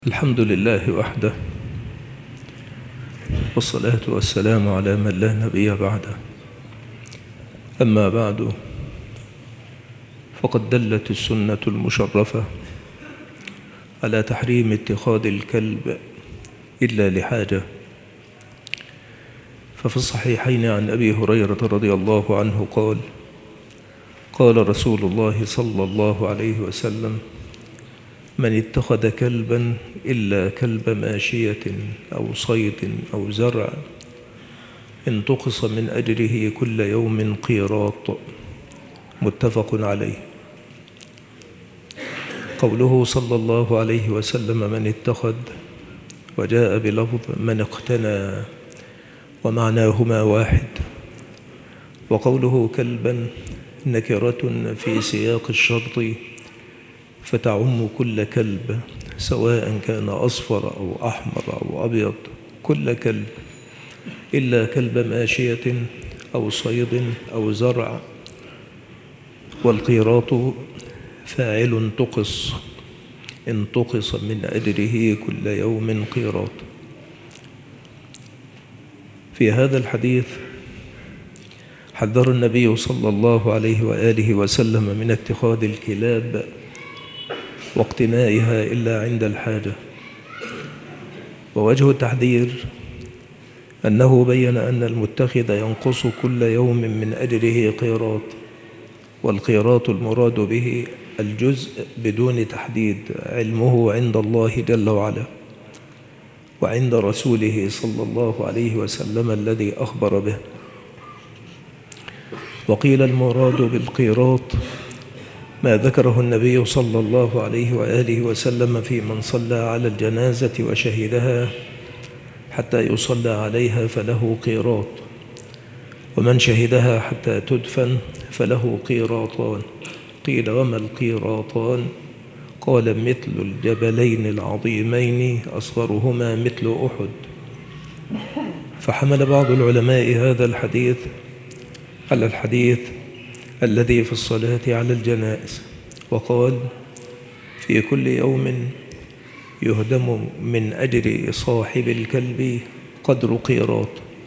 الحمد لله وحده، والصلاة والسلام على من لا نبي بعده. أما بعد، فقد دلت السنة المشرفة على تحريم اتخاذ الكلب إلا لحاجة. ففي الصحيحين عن أبي هريرة رضي الله عنه قال: قال رسول الله صلى الله عليه وسلم: من اتخذ كلبا إلا كلب ماشية أو صيد أو زرع انتقص من أجره كل يوم قيراط. متفق عليه. قوله صلى الله عليه وسلم من اتخذ، وجاء بلفظ من اقتنى، ومعناهما واحد. وقوله كلبا نكرة في سياق الشرط، فتعم كل كلب سواء كان أصفر أو أحمر أو أبيض، كل كلب إلا كلب ماشية أو صيد أو زرع. والقيراط فاعل انتقص من أجره كل يوم قيراط. في هذا الحديث حذر النبي صلى الله عليه وآله وسلم من اتخاذ الكلاب واقتنائها إلا عند الحاجة. ووجه التحذير أنه بين أن المتخذ ينقص كل يوم من أجره قيراط، والقيراط المراد به الجزء بدون تحديد، علمه عند الله جل وعلا وعند رسوله صلى الله عليه وسلم الذي أخبر به. وقيل المراد بالقيراط ما ذكره النبي صلى الله عليه وآله وسلم في من صلى على الجنازة وشهدها حتى يصلى عليها فله قيراط، ومن شهدها حتى تدفن فله قيراطان. قيل وما القيراطان؟ قال مثل الجبلين العظيمين أصغرهما مثل أحد. فحمل بعض العلماء هذا الحديث على الحديث الذي في الصلاة على الجنائز، وقال في كل يوم يهدم من أجر صاحب الكلب قدر قيراط.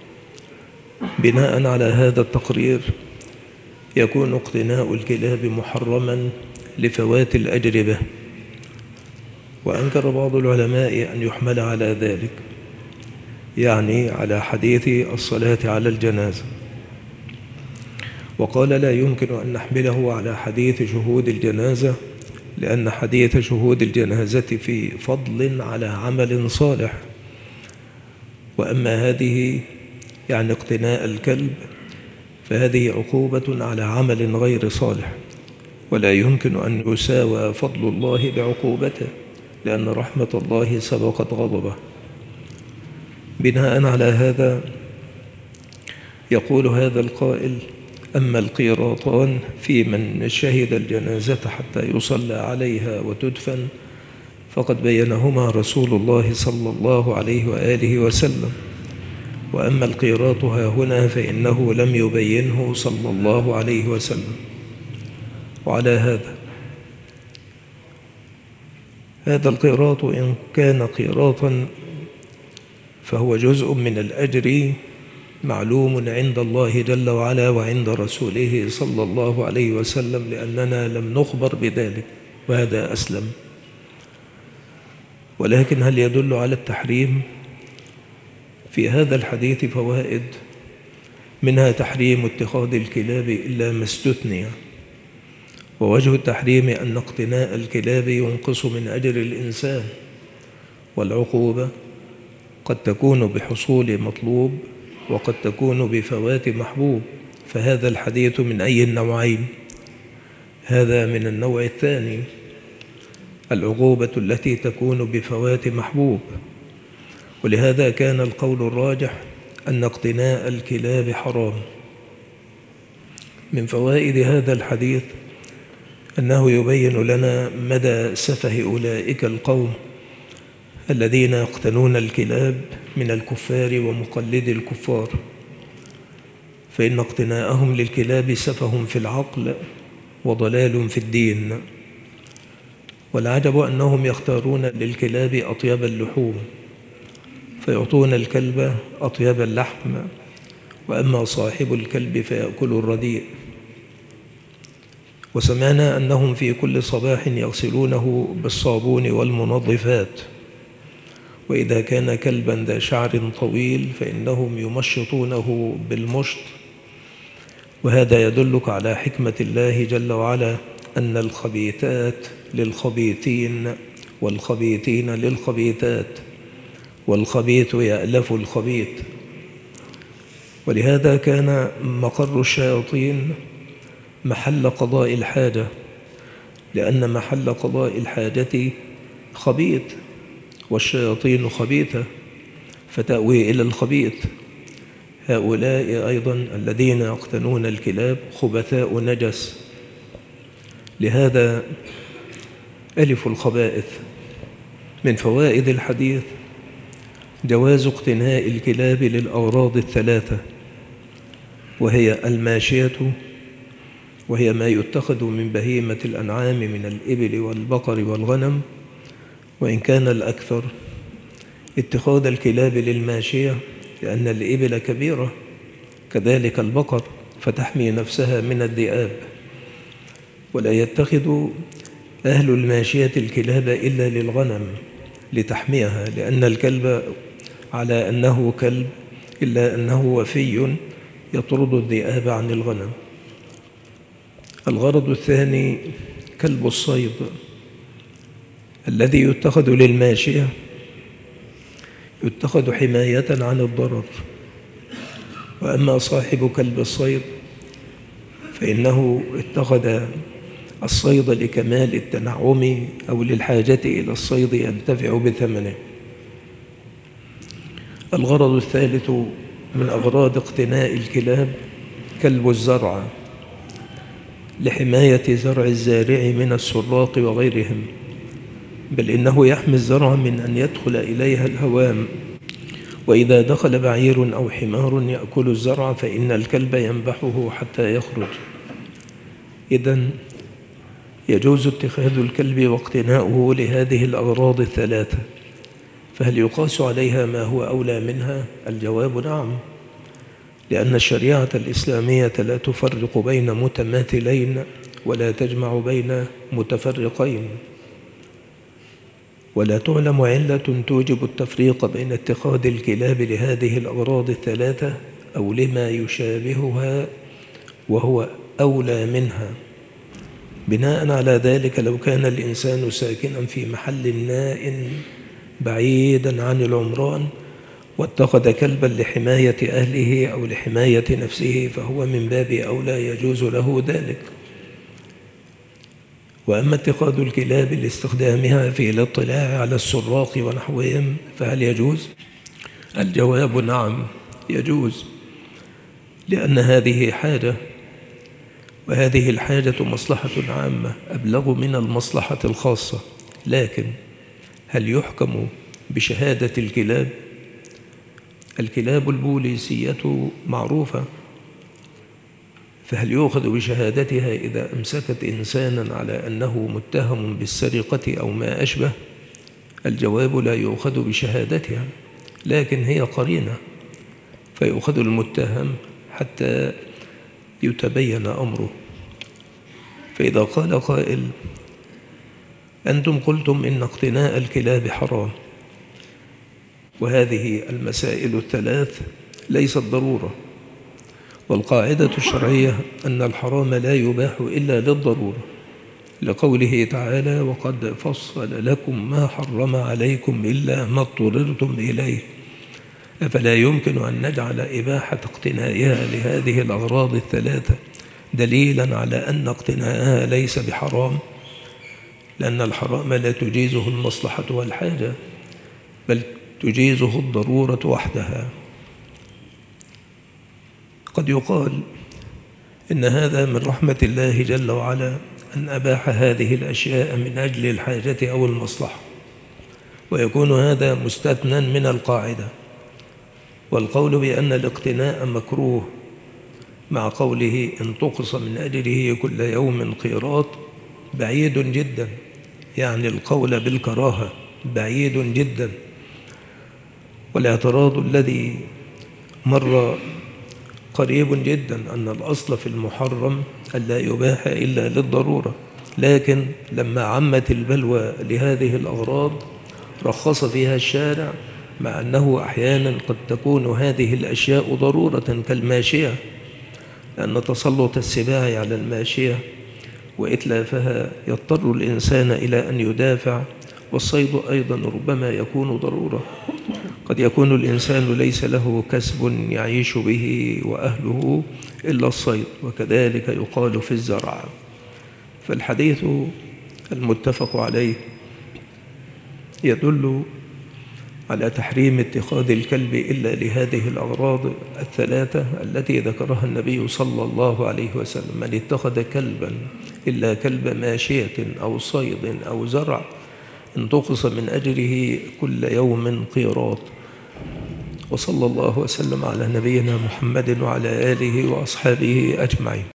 بناء على هذا التقرير يكون اقتناء الكلاب محرما لفوات الأجر به. وأنكر بعض العلماء أن يحمل على ذلك، يعني على حديث الصلاة على الجنازة، وقال لا يمكن أن نحمله على حديث شهود الجنازة، لأن حديث شهود الجنازة في فضل على عمل صالح، وأما هذه يعني اقتناء الكلب فهذه عقوبة على عمل غير صالح، ولا يمكن أن يساوى فضل الله بعقوبته، لأن رحمة الله سبقت غضبه. بناء على هذا يقول هذا القائل: أما القيراطان في من شهد الجنازة حتى يصلى عليها وتدفن فقد بينهما رسول الله صلى الله عليه وآله وسلم، وأما القيراط هنا فإنه لم يبينه صلى الله عليه وسلم. وعلى هذا القيراط إن كان قيراطا فهو جزء من الأجر معلوم عند الله جل وعلا وعند رسوله صلى الله عليه وسلم، لأننا لم نخبر بذلك، وهذا أسلم. ولكن هل يدل على التحريم؟ في هذا الحديث فوائد، منها تحريم اتخاذ الكلاب إلا ما استثني. ووجه التحريم أن اقتناء الكلاب ينقص من أجر الإنسان، والعقوبة قد تكون بحصول مطلوب وقد تكون بفوات محبوب، فهذا الحديث من أي النوعين؟ هذا من النوع الثاني، العقوبة التي تكون بفوات محبوب. ولهذا كان القول الراجح أن اقتناء الكلاب حرام. من فوائد هذا الحديث أنه يبين لنا مدى سفه أولئك القوم الذين يقتنون الكلاب من الكفار ومقلدي الكفار، فإن اقتناءهم للكلاب سفه في العقل وضلال في الدين. والعجب أنهم يختارون للكلاب أطيب اللحوم فيعطون الكلب أطيب اللحم، وأما صاحب الكلب فيأكل الرديء. وسمعنا أنهم في كل صباح يغسلونه بالصابون والمنظفات، وإذا كان كلبا ذا شعر طويل فإنهم يمشطونه بالمشط. وهذا يدلك على حكمة الله جل وعلا أن الخبيثات للخبيثين والخبيثين للخبيثات، والخبيث يألف الخبيث. ولهذا كان مقر الشياطين محل قضاء الحاجة، لأن محل قضاء الحاجة خبيث، والشياطين خبيثة فتأوي إلى الخبيث. هؤلاء أيضا الذين يقتنون الكلاب خبثاء نجس، لهذا ألف الخبائث. من فوائد الحديث جواز اقتناء الكلاب للأغراض الثلاثة، وهي الماشية، وهي ما يتخذ من بهيمة الأنعام من الإبل والبقر والغنم، وإن كان الأكثر اتخاذ الكلاب للماشية، لأن الإبل كبيرة كذلك البقر فتحمي نفسها من الذئاب. ولا يتخذ أهل الماشية الكلاب إلا للغنم لتحميها، لأن الكلب على أنه كلب إلا أنه وفي يطرد الذئاب عن الغنم. الغرض الثاني كلب الصيد الذي يتخذ للماشية، يتخذ حماية عن الضرر. وأما صاحب كلب الصيد فإنه اتخذ الصيد لكمال التنعم أو للحاجة إلى الصيد ينتفع بثمنه. الغرض الثالث من أغراض اقتناء الكلاب كلب الزرع لحماية زرع الزارع من السراق وغيرهم، بل إنه يحمي الزرع من أن يدخل إليها الهوام. وإذا دخل بعير أو حمار يأكل الزرع فإن الكلب ينبحه حتى يخرج. إذن يجوز اتخاذ الكلب واقتناؤه لهذه الأغراض الثلاثة، فهل يقاس عليها ما هو أولى منها؟ الجواب نعم، لأن الشريعة الإسلامية لا تفرق بين متماثلين ولا تجمع بين متفرقين، ولا تعلم علة توجب التفريق بين اتخاذ الكلاب لهذه الأغراض الثلاثة أو لما يشابهها وهو أولى منها. بناء على ذلك لو كان الإنسان ساكنا في محل ناء بعيدا عن العمران واتخذ كلبا لحماية أهله أو لحماية نفسه فهو من باب أولى يجوز له ذلك. وأما اتخاذ الكلاب لاستخدامها في الاطلاع على السراق ونحوهم فهل يجوز؟ الجواب نعم يجوز، لأن هذه حاجة، وهذه الحاجة مصلحة عامة أبلغ من المصلحة الخاصة. لكن هل يحكم بشهادة الكلاب؟ الكلاب البوليسية معروفة، فهل يؤخذ بشهادتها إذا أمسكت إنسانا على أنه متهم بالسرقة أو ما أشبه؟ الجواب لا يؤخذ بشهادتها، لكن هي قرينة فيؤخذ المتهم حتى يتبين أمره. فإذا قال قائل أنتم قلتم إن اقتناء الكلاب حرام، وهذه المسائل الثلاث ليست ضرورة، والقاعدة الشرعية أن الحرام لا يباح إلا للضرورة، لقوله تعالى وقد فصل لكم ما حرم عليكم إلا ما اضطررتم إليه. أفلا يمكن أن نجعل إباحة اقتنائها لهذه الأغراض الثلاثة دليلا على أن اقتنائها ليس بحرام؟ لأن الحرام لا تجيزه المصلحة والحاجة، بل تجيزه الضرورة وحدها. قد يقال إن هذا من رحمة الله جل وعلا أن أباح هذه الأشياء من أجل الحاجة أو المصلحة، ويكون هذا مستثنى من القاعدة. والقول بأن الاقتناء مكروه مع قوله إن تقص من أجله كل يوم قيراط بعيد جدا، يعني القول بالكراهة بعيد جدا. والاعتراض الذي مر قريب جدا أن الأصل في المحرم ألا يباح إلا للضرورة، لكن لما عمت البلوى لهذه الأغراض رخص فيها الشارع، مع أنه أحيانا قد تكون هذه الأشياء ضرورة كالماشية، لأن تسلط السباع على الماشية وإتلافها يضطر الإنسان إلى أن يدافع، والصيد أيضا ربما يكون ضرورة. قد يكون الإنسان ليس له كسب يعيش به وأهله إلا الصيد، وكذلك يقال في الزرع. فالحديث المتفق عليه يدل على تحريم اتخاذ الكلب إلا لهذه الأغراض الثلاثة التي ذكرها النبي صلى الله عليه وسلم. من اتخذ كلبا إلا كلب ماشية أو صيد أو زرع انتقص من أجره كل يوم قيراط. وصلى الله وسلم على نبينا محمد وعلى آله وأصحابه أجمعين.